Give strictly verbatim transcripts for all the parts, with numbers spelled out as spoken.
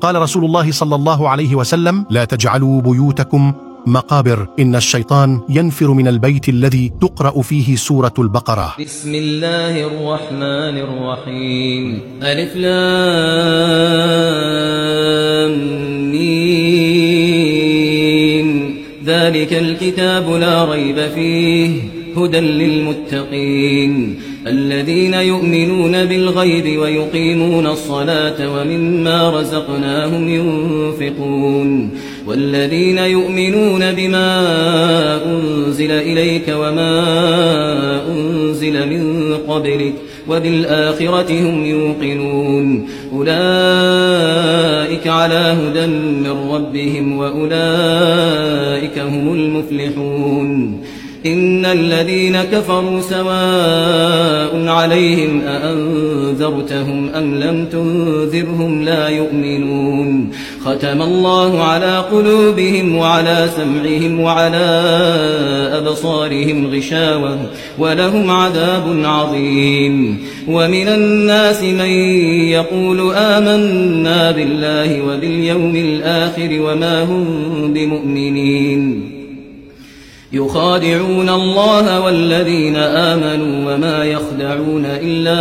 قال رسول الله صلى الله عليه وسلم: لا تجعلوا بيوتكم مقابر، إن الشيطان ينفر من البيت الذي تقرأ فيه سورة البقرة. بسم الله الرحمن الرحيم. ألف لام ميم. ذلك الكتاب لا ريب فيه هدى للمتقين الذين يؤمنون بالغيب ويقيمون الصلاة ومما رزقناهم ينفقون والذين يؤمنون بما أنزل إليك وما أنزل من قبلك وبالآخرة هم يوقنون أولئك على هدى من ربهم وأولئك هم المفلحون. إن الذين كفروا سواء عليهم أأنذرتهم أم لم تنذرهم لا يؤمنون. ختم الله على قلوبهم وعلى سمعهم وعلى أبصارهم غشاوة ولهم عذاب عظيم. ومن الناس من يقول آمنا بالله وباليوم الآخر وما هم بمؤمنين يخادعون الله والذين آمنوا وما يخدعون إلا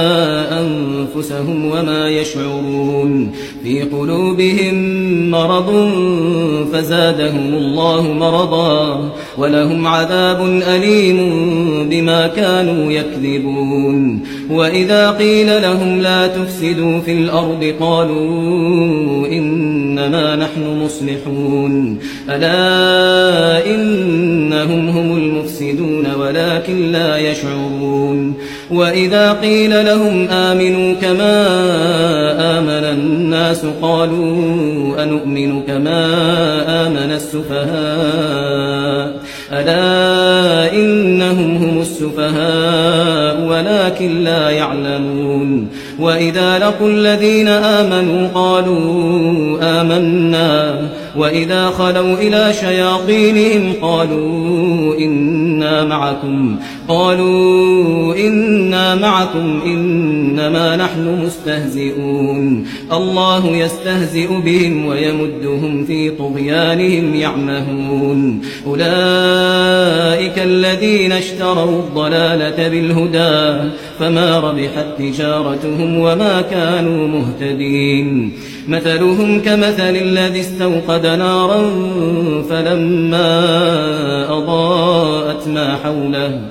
أنفسهم وما يشعرون. في قلوبهم مرض فزادهم الله مرضا ولهم عذاب أليم بما كانوا يكذبون. وإذا قيل لهم لا تفسدوا في الأرض قالوا إنما نحن مصلحون ألا إنهم هم المفسدون ولكن لا يشعرون. وإذا قيل لهم آمنوا كما آمن الناس قالوا أنؤمن كما آمن السفهاء ألا إنهم هم السفهاء ولكن لا يعلمون. وإذا لقوا الذين آمنوا قالوا آمنا وإذا خلوا إلى شياطينهم قالوا إنا معكم قالوا إنا معكم إنما نحن مستهزئون. الله يستهزئ بهم ويمدهم في طغيانهم يعمهون. أولئك الذين اشتروا الضلالة بالهدى فما ربحت تجارتهم وما كانوا مهتدين. مثلهم كمثل الذي استوقد نارا فلما أضاءت ما حوله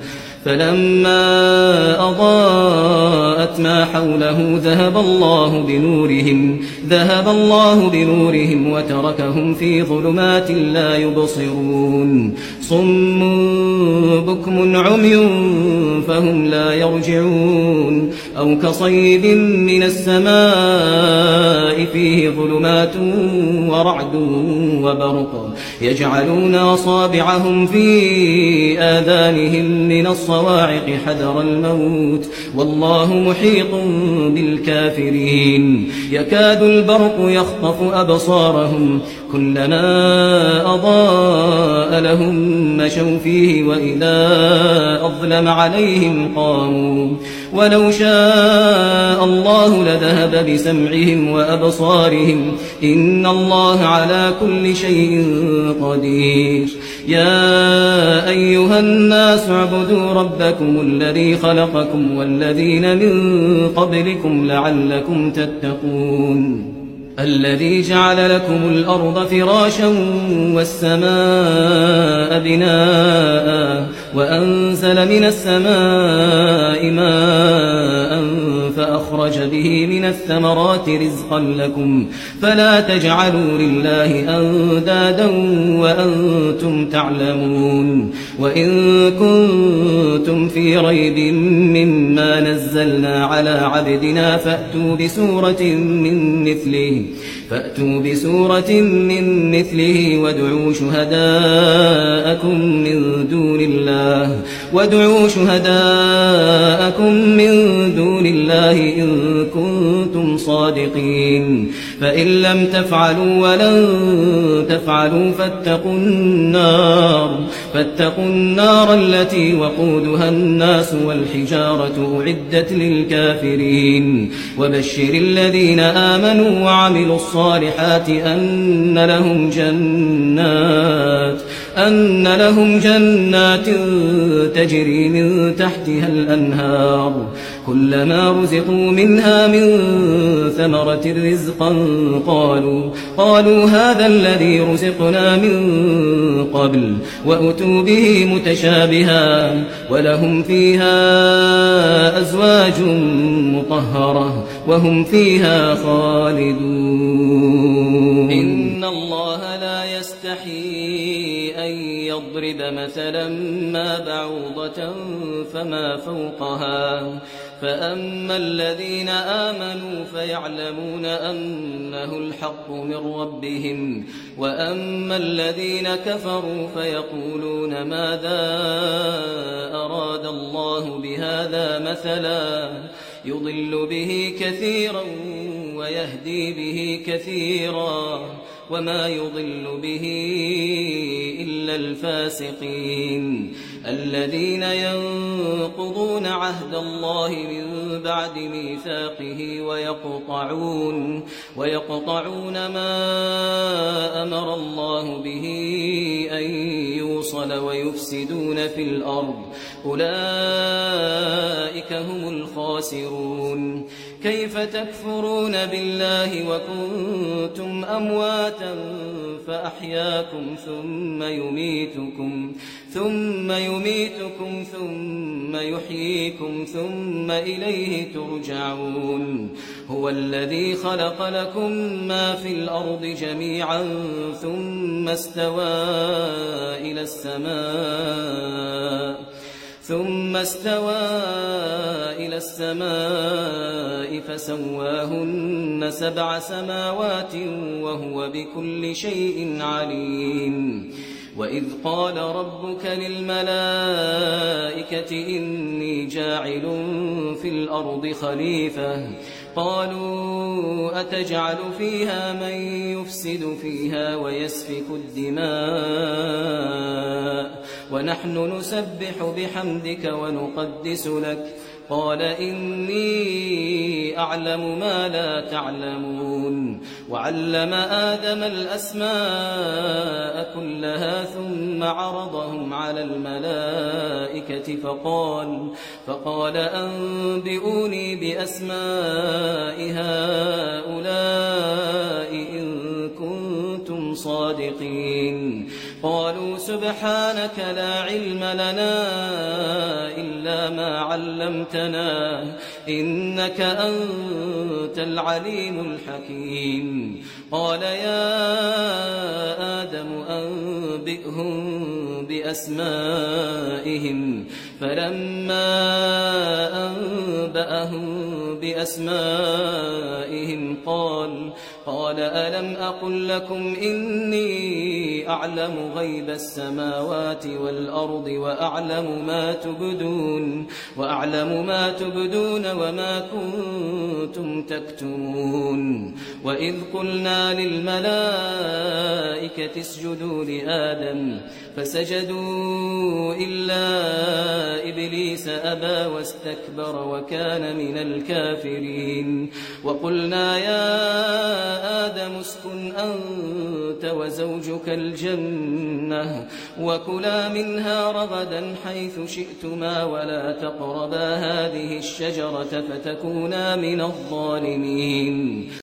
فلما أضاءت ما حوله ذهب الله بنورهم ذهب الله بنورهم وتركهم في ظلمات لا يبصرون. صم بكم عمي فهم لا يرجعون. أو كصيب من السماء فيه ظلمات ورعد وبرق يجعلون أصابعهم في آذانهم من الصواعق حذر الموت والله محيط بالكافرين. يكاد البرق يخطف أبصارهم كلما أضاء لهم مشوا فيه وإذا أظلم عليهم قاموا ولو شاء الله لذهب بسمعهم وأبصارهم إن الله على كل شيء قدير. يا أيها الناس اعبدوا ربكم الذي خلقكم والذين من قبلكم لعلكم تتقون الذي جعل لكم الأرض فراشا والسماء بناء وأنزل من السماء ماء فأخرج به من الثمرات رزقا لكم فلا تجعلوا لله أندادا وأنتم تعلمون. وإن كنتم في ريب مما نزلنا على عبدنا فأتوا بسورة من مثله فأتوا بسورة من مثله وادعوا شهداءكم من دون الله وادعوا شهداءكم من دون الله إن كنتم صادقين. فإن لم تفعلوا ولن تفعلوا فاتقوا النار فاتقوا النار التي وقودها الناس والحجارة أعدت للكافرين وبشر الذين آمنوا وعملوا الصالحات أن لهم جنات أن لهم جنات تجري من تحتها الأنهار كلما رزقوا منها من ثمرة رزقا قالوا قالوا هذا الذي رزقنا من قبل وأتوا به متشابها ولهم فيها أزواج مطهرة وهم فيها خالدون إن الله لا يستحيي أن يضرب مثلا ما بعوضة فما فوقها فأما الذين آمنوا فيعلمون أنه الحق من ربهم وأما الذين كفروا فيقولون ماذا أراد الله بهذا مثلا يضل به كثيرا ويهدي به كثيرا وما يضل به إلا الفاسقين الذين ينقضون عهد الله من بعد ميثاقه ويقطعون ويقطعون ما أمر الله به أن يوصل ويفسدون في الأرض أولئك هم الخاسرون كيف تكفرون بالله وكنتم أمواتا فأحياكم ثم يميتكم ثم يميتكم ثم يحييكم ثم إليه ترجعون هو الذي خلق لكم ما في الأرض جميعا ثم استوى إلى السماء ثم استوى إلى السماء فسواهن سبع سماوات وهو بكل شيء عليم وإذ قال ربك للملائكة إني جاعل في الأرض خليفة قالوا أتجعل فيها من يفسد فيها ويسفك الدماء ونحن نسبح بحمدك ونقدس لك قال إني أعلم ما لا تعلمون وعلم آدم الأسماء كلها ثم عرضهم على الملائكة فقال فقال أنبئوني بأسماء هؤلاء إن كنتم صادقين قالوا سبحانك لا علم لنا إلا ما علمتنا إنك أنت العليم الحكيم قال يا آدم أنبئهم بأسمائهم فلما أنبأهم بأسمائهم قال قال ألم أقل لكم إني أعلم غيب السماوات والأرض وأعلم ما تبدون وأعلم ما تبدون وما كنتم تكتمون وإذ قلنا للملائكة اسجدوا لآدم فسجدوا إلا إبليس أبى واستكبر وكان من الكافرين وقلنا يا آدم اسكن أنت وزوجك الجنة وكلا منها رغدا حيث شئتما ولا تقربا هذه الشجرة فتكونا من الظالمين